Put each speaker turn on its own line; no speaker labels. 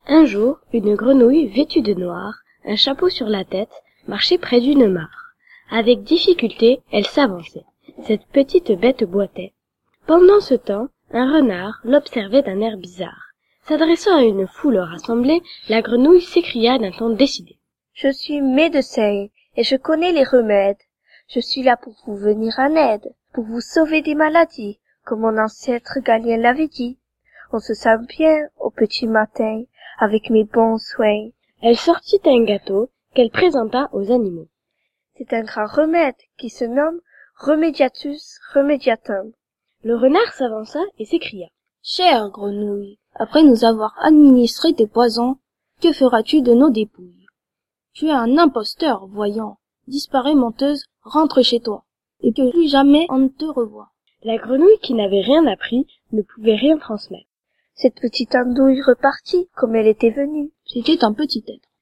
Un jour, une grenouille vêtue de noir, un chapeau sur la tête, marchait près d'une mare. Avec difficulté, elle s'avançait. Cette petite bête boitait. Pendant ce temps, un renard l'observait d'un air bizarre. S'adressant à une foule rassemblée, la grenouille s'écria d'un ton décidé.
« Je suis médecin et je connais les remèdes. Je suis là pour vous venir en aide, pour vous sauver des maladies, comme mon ancêtre Galien l'avait dit. On se sent bien au petit matin avec mes bons soins. »
Elle sortit un gâteau qu'elle présenta aux animaux.
C'est un grand remède qui se nomme Remediatus remediatum.
Le renard s'avança et s'écria.
Chère grenouille, après nous avoir administré tes poisons, que feras-tu de nos dépouilles? Tu es un imposteur, voyant. Disparais, menteuse, rentre chez toi, et que plus jamais on ne te revoie.
La grenouille, qui n'avait rien appris, ne pouvait rien transmettre.
Cette petite andouille repartit comme elle était venue.
C'était un petit être.